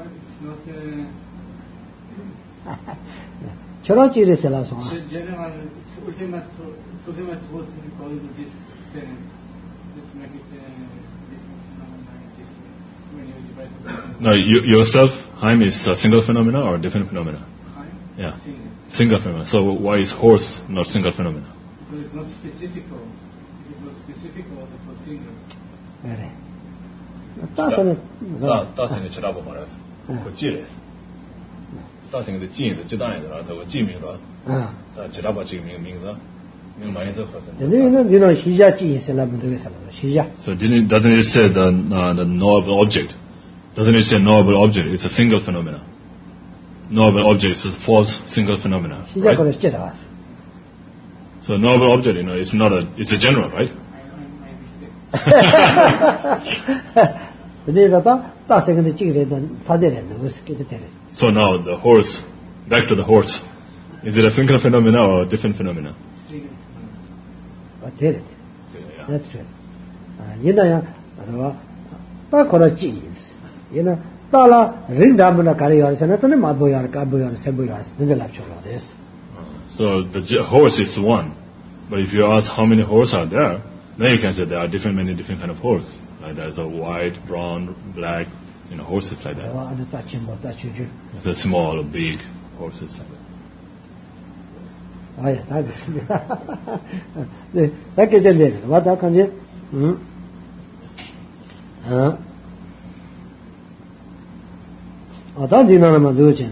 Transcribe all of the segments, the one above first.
it's not general, it's ultimate what we call this thing. Let's make it No, yourself, Haim, is a single phenomena or a different phenomena? Haim? Yeah. Single phenomena. So why is horse not single phenomena? Because it's not specific horse. If it was specific horse, it was single. Very. 다생의 지라고 말해서 그 지래. 다생의 지인의 지단이라 그 지명으로. 지라바 지금 명사. So doesn't it say the knowable object? Doesn't it say knowable object? It's a single phenomena. Knowable object is a false single phenomena. Right? So knowable object, it's not it's a general, right? So now the horse, back to the horse. Is it a single phenomena or a different phenomena? That's true. So the horse is one, but if you ask how many horses are there, then you can say there are many different kind of horse. Like there's a white, brown, black, horses like that. It's a small, big horses like that. That is it. What I can do? I don't know do it.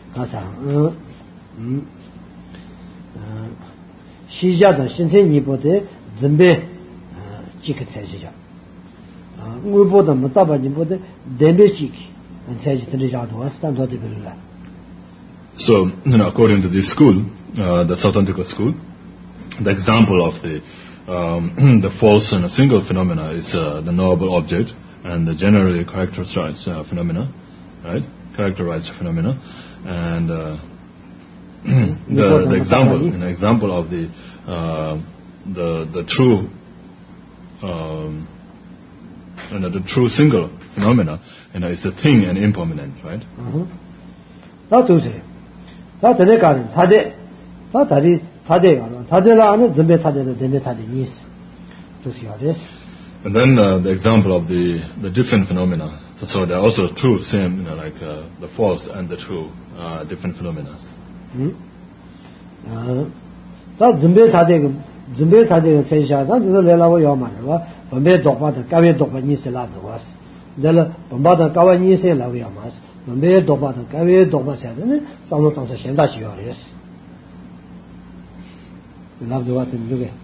She just sent me for the Zimbe chicken says. We bought them, Mutaba, put the Dembe chick and says to the Jadu was stand to the. So, according to this school, the South Antico school, the example of the false and a single phenomena is the knowable object and the generally characterized phenomena, right? Characterized phenomena, and the example, an example of the true, the true single phenomena, is the thing and impermanent, right? Not to say. That the garden, Tade, and then the example of the different phenomena. So there are also true, same, like the false and the true different phenomena. That Zimbe Tade says, that is a level Yaman, Bombay Dogma, the Kavi Dogma Nisela was. The Bombada Kawa Nisela Yamas, Bombay Dogma, the Kavi Dogma said, some of the Shendashi Yoris. Love the what in Luga.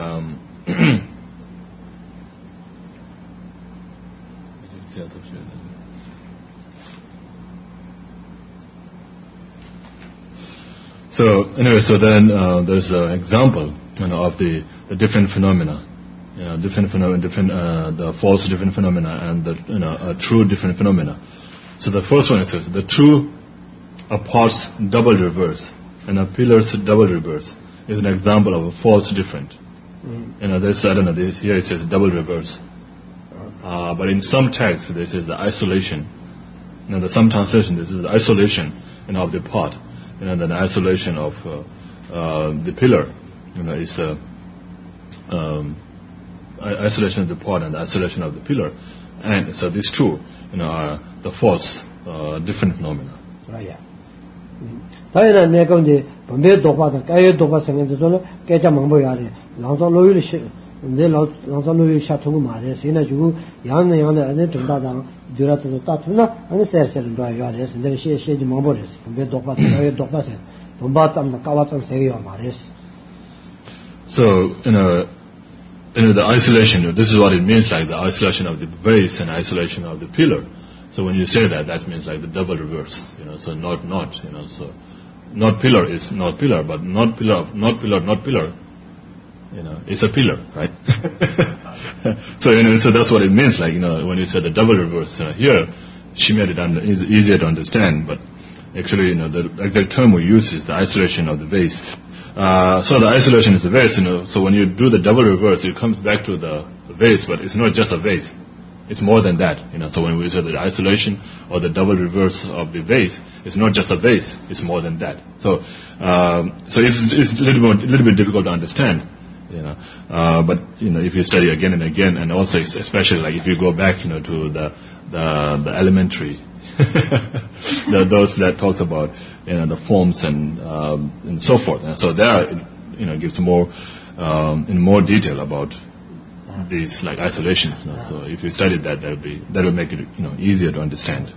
So anyway, so then there's an example, of the different phenomena, different phenomena, the false different phenomena and the true different phenomena. So the first one is the true parts double reverse and a pillar's double reverse is an example of a false different. This I don't know. Here it says double reverse, but in some texts this is the isolation. The some translation this is the isolation, of the part. The isolation of the pillar, is the isolation of the part and the isolation of the pillar, and so these two, are the false different phenomena. Right. Taina negonde Bombay Dogma, the Kaya Dogma Sang the Zona, Kaja Mamboyari, Lanza Louis, Lanza Louis Chateau Mares, Inaju, Yan and Tundada, Durato Tatuna, and the Sesser and Dryas, and then she said Mamboris, Bombay Dogma, Kaya Dogma, Bombatam, the Kawatam Sayo Mares. So, the isolation, this is what it means, like the isolation of the vase and isolation of the pillar. So when you say that means like the double reverse, so not, so not pillar is not pillar, but not pillar, it's a pillar, right? So, so that's what it means, like, when you say the double reverse, here, she made it easier to understand, but actually, the exact term we use is the isolation of the vase. So the isolation is the vase, so when you do the double reverse, it comes back to the vase, but it's not just a vase. It's more than that. So when we say the isolation or the double reverse of the vase, it's not just a vase. It's more than that. So it's a little bit difficult to understand. But if you study again and again, and also especially like if you go back, to the elementary, those that talks about the forms and so forth. So there, gives more in more detail about these like isolations. So if you study that, that will make it easier to understand.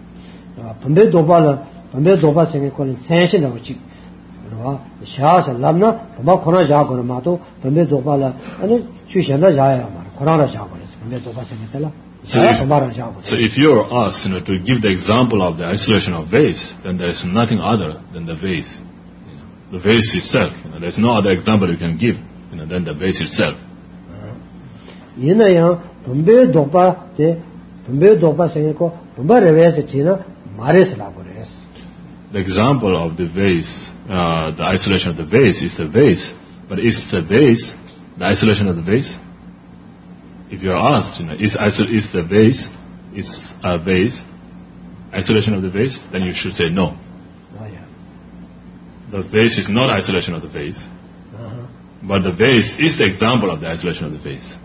So if you're asked to give the example of the isolation of vase, then there is nothing other than the vase. The vase itself. There's no other example you can give than the vase itself. The example of the vase, the isolation of the vase is the vase, but is the vase the isolation of the vase? If you are asked, is the vase, is a vase isolation of the vase, then you should say no. The vase is not isolation of the vase, but the vase is the example of the isolation of the vase.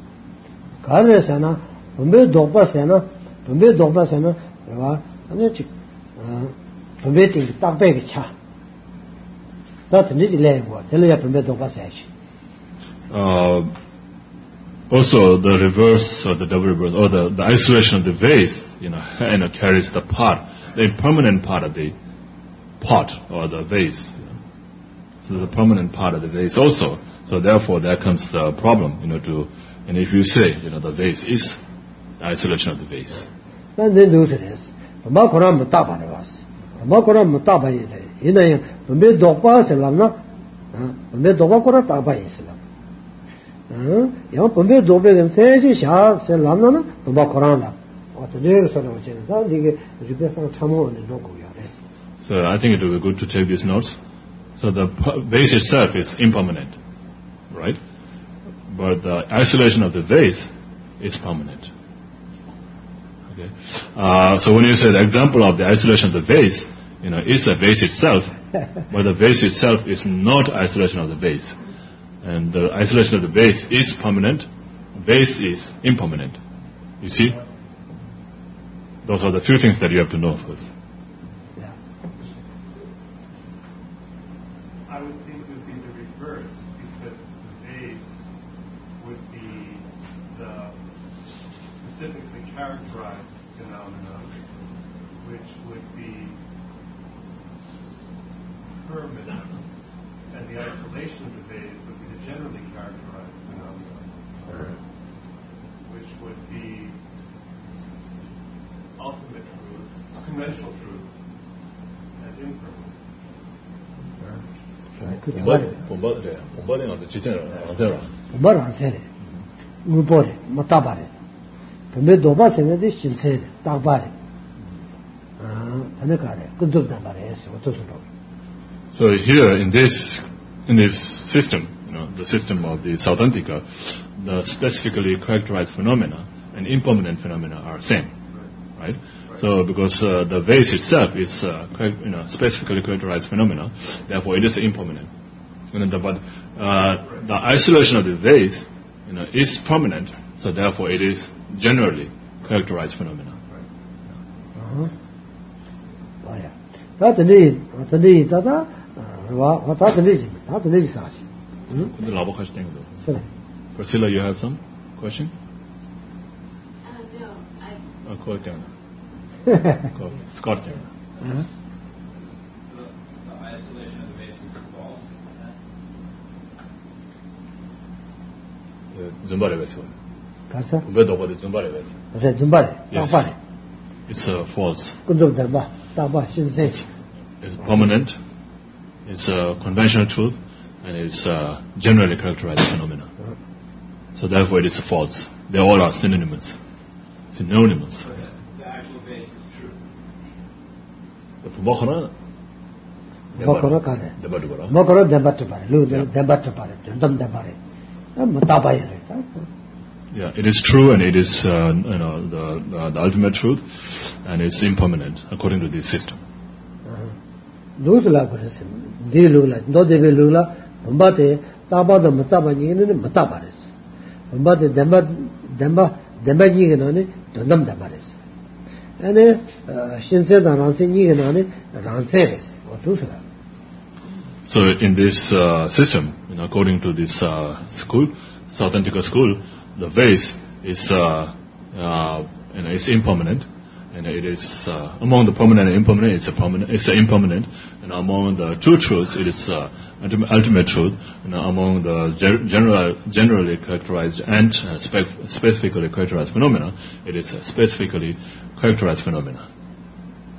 Also, the reverse or the double reverse or the isolation of the vase, carries the part, the impermanent part of the pot or the vase. So the permanent part of the vase also. So therefore, there comes the problem, and if you say, the vase is the isolation of the vase. So I think it will be good to take these notes. So the vase itself is impermanent, right? But the isolation of the vase is permanent. Okay. So when you say the example of the isolation of the vase, is the vase itself, but the vase itself is not isolation of the vase. And the isolation of the vase is permanent, vase is impermanent. You see? Those are the few things that you have to know first. I would think it would be the reverse, because the vase would be the specifically characterized phenomenon, which would be permanent, and the isolation of the vase would be the generally characterized phenomenon, which would be ultimate truth, conventional truth, and impermanent. So here in this system, the system of the Sautrantika, the specifically characterized phenomena and impermanent phenomena are same, right? So because the vase itself is specifically characterized phenomena, therefore it is impermanent. But the isolation of the vase, is permanent, so therefore it is generally characterized phenomena. Priscilla, you have some question? No, I... Call it down. Scott down. The isolation of the vase is false. Zumbare vase. Yes. It's false. It's permanent, it's a conventional truth, and it's generally characterized phenomena. So therefore it is false. They all are synonymous. Synonymous. The actual vase is true. Yeah, it is true, and it is the ultimate truth, and it's impermanent according to this system. Lula Paris, De Lula, no de Lula, Bombate, Tabada Mataba Yin, Matabaris. Bombate Demba Yiganani, Dundam Dabaris. And Shinsen Ransin Yiganani, Ranseris, or Tusla. So in this system, according to this school, South Antica school, the vase is is impermanent, and it is among the permanent and impermanent. It's impermanent, and among the true truths, it is ultimate truth, and among the generally characterized and specifically characterized phenomena, it is specifically characterized phenomena.